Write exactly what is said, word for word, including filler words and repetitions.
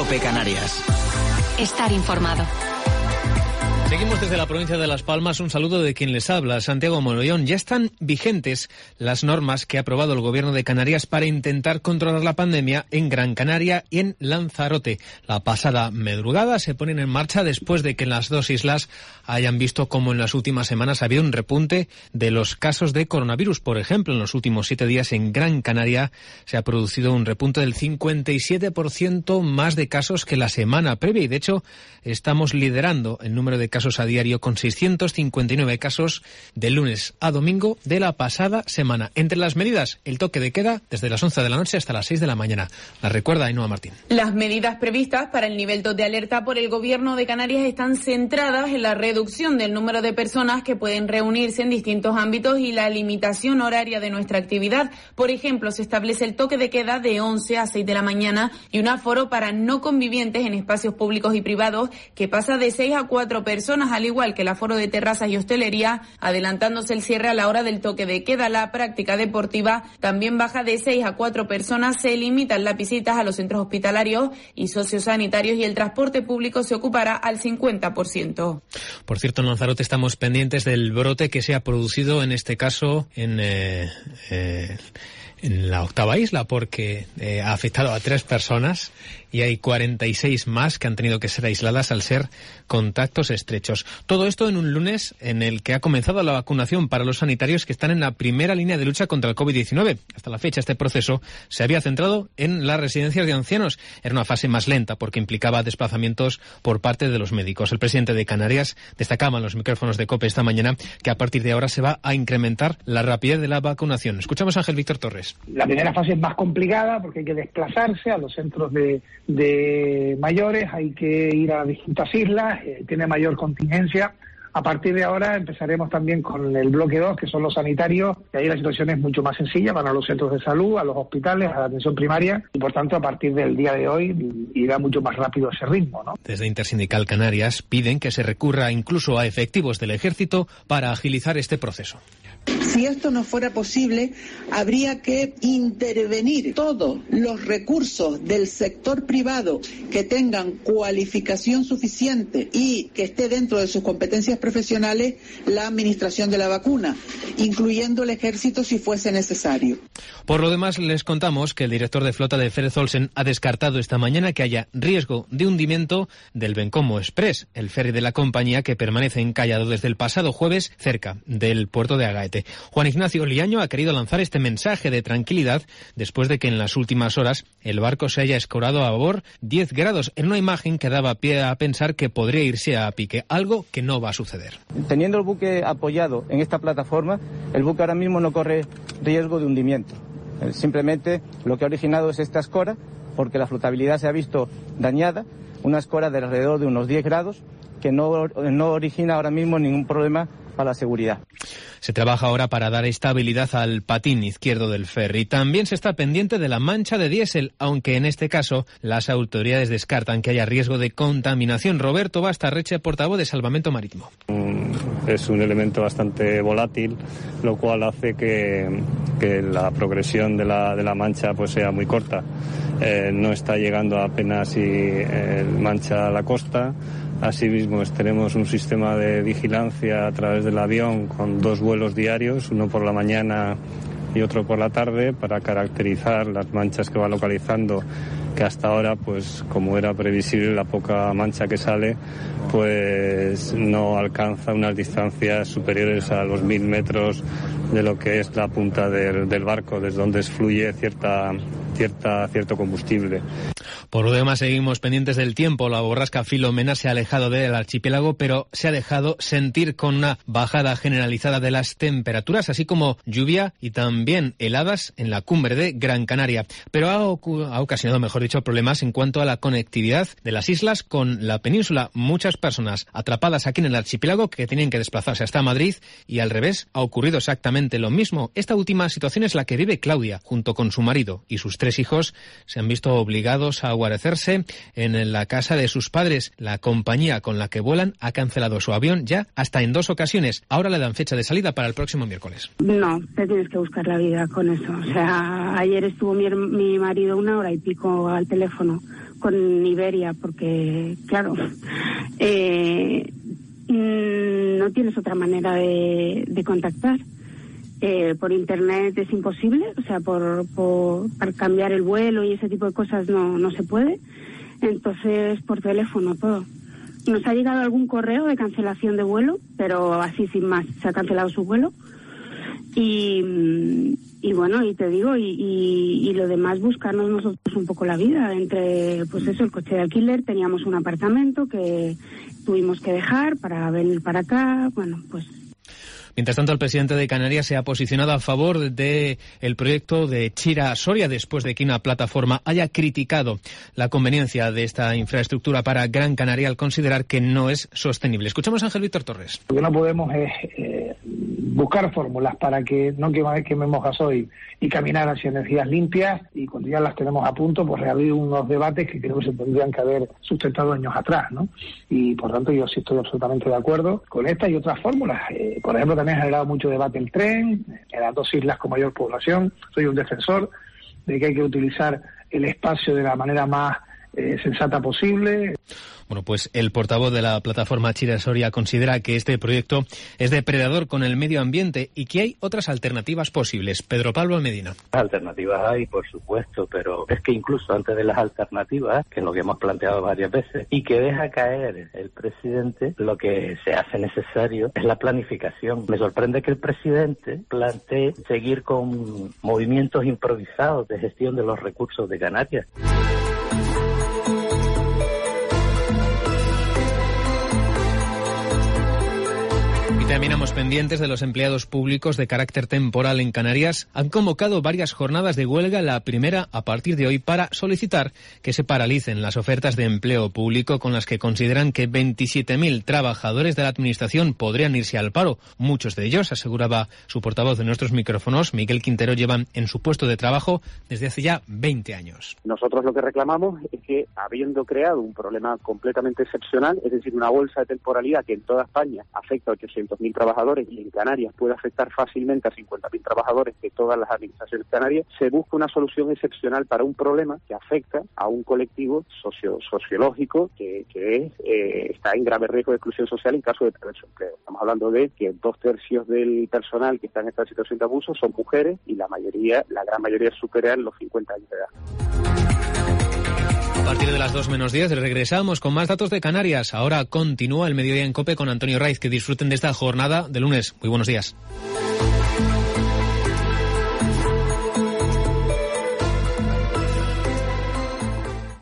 COPE Canarias. Estar informado. Seguimos desde la provincia de Las Palmas. Un saludo de quien les habla, Santiago Morollón. Ya están vigentes las normas que ha aprobado el Gobierno de Canarias para intentar controlar la pandemia en Gran Canaria y en Lanzarote. La pasada madrugada se ponen en marcha después de que en las dos islas hayan visto cómo en las últimas semanas ha habido un repunte de los casos de coronavirus. Por ejemplo, en los últimos siete días en Gran Canaria se ha producido un repunte del cincuenta y siete por ciento más de casos que la semana previa. Y de hecho, estamos liderando el número de casos a diario con seiscientos cincuenta y nueve casos de lunes a domingo de la pasada semana. Entre las medidas, el toque de queda desde las once de la noche hasta las seis de la mañana. La recuerda Ainhoa Martín. Las medidas previstas para el nivel dos de alerta por el Gobierno de Canarias están centradas en la reducción del número de personas que pueden reunirse en distintos ámbitos y la limitación horaria de nuestra actividad. Por ejemplo, se establece el toque de queda de once a seis de la mañana y un aforo para no convivientes en espacios públicos y privados que pasa de seis a cuatro personas, al igual que el aforo de terrazas y hostelería, adelantándose el cierre a la hora del toque de queda. La práctica deportiva también baja de seis a cuatro personas, se limitan las visitas a los centros hospitalarios y sociosanitarios y el transporte público se ocupará al cincuenta por ciento. Por cierto, en Lanzarote estamos pendientes del brote que se ha producido, en este caso, en... Eh, eh, en la octava isla, porque eh, ha afectado a tres personas y hay cuarenta y seis más que han tenido que ser aisladas al ser contactos estrechos. Todo esto en un lunes en el que ha comenzado la vacunación para los sanitarios que están en la primera línea de lucha contra el covid diecinueve. Hasta la fecha este proceso se había centrado en las residencias de ancianos. Era una fase más lenta porque implicaba desplazamientos por parte de los médicos. El presidente de Canarias destacaba en los micrófonos de COPE esta mañana que a partir de ahora se va a incrementar la rapidez de la vacunación. Escuchamos a Ángel Víctor Torres. La primera fase es más complicada porque hay que desplazarse a los centros de, de mayores, hay que ir a distintas islas, eh, tiene mayor contingencia. A partir de ahora empezaremos también con el bloque dos, que son los sanitarios, y ahí la situación es mucho más sencilla para los centros de salud, a los hospitales, a la atención primaria, y por tanto a partir del día de hoy irá mucho más rápido ese ritmo, ¿no? Desde Intersindical Canarias piden que se recurra incluso a efectivos del Ejército para agilizar este proceso. Si esto no fuera posible, habría que intervenir todos los recursos del sector privado que tengan cualificación suficiente y que esté dentro de sus competencias profesionales la administración de la vacuna, incluyendo el ejército si fuese necesario. Por lo demás, les contamos que el director de flota de Férez Olsen ha descartado esta mañana que haya riesgo de hundimiento del Bencomo Express, el ferry de la compañía que permanece encallado desde el pasado jueves cerca del puerto de Agaete. Juan Ignacio Liaño ha querido lanzar este mensaje de tranquilidad después de que en las últimas horas el barco se haya escorado a babor diez grados en una imagen que daba pie a pensar que podría irse a pique, algo que no va a suceder. Teniendo el buque apoyado en esta plataforma, el buque ahora mismo no corre riesgo de hundimiento. Simplemente lo que ha originado es esta escora, porque la flotabilidad se ha visto dañada, una escora de alrededor de unos diez grados que no, no origina ahora mismo ningún problema para la seguridad. Se trabaja ahora para dar estabilidad al patín izquierdo del ferry. También se está pendiente de la mancha de diésel, aunque en este caso las autoridades descartan que haya riesgo de contaminación. Roberto Bastarreche, portavoz de Salvamento Marítimo. Es un elemento bastante volátil, lo cual hace que, que la progresión de la, de la mancha pues sea muy corta. Eh, no está llegando apenas si eh, mancha a la costa. Asimismo, tenemos un sistema de vigilancia a través del avión con dos vuelos diarios, uno por la mañana y otro por la tarde, para caracterizar las manchas que va localizando, que hasta ahora, pues como era previsible, la poca mancha que sale, pues no alcanza unas distancias superiores a los mil metros de lo que es la punta del, del barco, desde donde fluye cierta, cierta, cierto combustible. Por lo demás, seguimos pendientes del tiempo. La borrasca Filomena se ha alejado del archipiélago, pero se ha dejado sentir con una bajada generalizada de las temperaturas, así como lluvia y también heladas en la cumbre de Gran Canaria. Pero ha, ocu- ha ocasionado, mejor dicho, problemas en cuanto a la conectividad de las islas con la península. Muchas personas atrapadas aquí en el archipiélago que tienen que desplazarse hasta Madrid, y al revés ha ocurrido exactamente lo mismo. Esta última situación es la que vive Claudia. Junto con su marido y sus tres hijos se han visto obligados a guarecerse en la casa de sus padres. La compañía con la que vuelan ha cancelado su avión ya hasta en dos ocasiones. Ahora le dan fecha de salida para el próximo miércoles. No, te tienes que buscar la vida con eso. O sea, ayer estuvo mi, mi marido una hora y pico al teléfono con Iberia, porque, claro, eh, no tienes otra manera de, de contactar. Eh, por internet es imposible, o sea, por, por, por cambiar el vuelo y ese tipo de cosas no, no se puede. Entonces, por teléfono todo. Nos ha llegado algún correo de cancelación de vuelo, pero así sin más, se ha cancelado su vuelo. Y, y bueno, y te digo, y, y, y lo demás, buscarnos nosotros un poco la vida. Entre, pues eso, el coche de alquiler, teníamos un apartamento que tuvimos que dejar para venir para acá, bueno, pues... Mientras tanto, el presidente de Canarias se ha posicionado a favor del proyecto de Chira Soria después de que una plataforma haya criticado la conveniencia de esta infraestructura para Gran Canaria al considerar que no es sostenible. Escuchamos a Ángel Víctor Torres. Lo que no podemos es eh, buscar fórmulas para que no quememos gasoil y caminar hacia energías limpias, y cuando ya las tenemos a punto, pues reabrir unos debates que creo que se tendrían que haber sustentado años atrás, ¿no? Y por tanto yo sí estoy absolutamente de acuerdo con esta y otras fórmulas. Eh, por ejemplo, también ha generado mucho debate el tren, en las dos islas con mayor población. Soy un defensor de que hay que utilizar el espacio de la manera más eh, sensata posible. Bueno, pues el portavoz de la plataforma Chira Soria considera que este proyecto es depredador con el medio ambiente y que hay otras alternativas posibles. Pedro Pablo Medina. Alternativas hay, por supuesto, pero es que incluso antes de las alternativas, que es lo que hemos planteado varias veces, y que deja caer el presidente, lo que se hace necesario es la planificación. Me sorprende que el presidente plantee seguir con movimientos improvisados de gestión de los recursos de Canarias. Y terminamos pendientes de los empleados públicos de carácter temporal en Canarias. Han convocado varias jornadas de huelga, la primera a partir de hoy, para solicitar que se paralicen las ofertas de empleo público con las que consideran que veintisiete mil trabajadores de la Administración podrían irse al paro. Muchos de ellos, aseguraba su portavoz de nuestros micrófonos, Miguel Quintero, llevan en su puesto de trabajo desde hace ya veinte años. Nosotros lo que reclamamos es que, habiendo creado un problema completamente excepcional, es decir, una bolsa de temporalidad que en toda España afecta a ochocientos mil trabajadores y en Canarias puede afectar fácilmente a cincuenta mil trabajadores de todas las administraciones canarias, se busca una solución excepcional para un problema que afecta a un colectivo socio sociológico que, que es, eh, está en grave riesgo de exclusión social en caso de perder su empleo. Estamos hablando de que dos tercios del personal que está en esta situación de abuso son mujeres y la mayoría, la gran mayoría superan los cincuenta años de edad. A partir de las dos menos diez regresamos con más datos de Canarias. Ahora continúa el Mediodía en COPE con Antonio Raiz. Que disfruten de esta jornada de lunes. Muy buenos días.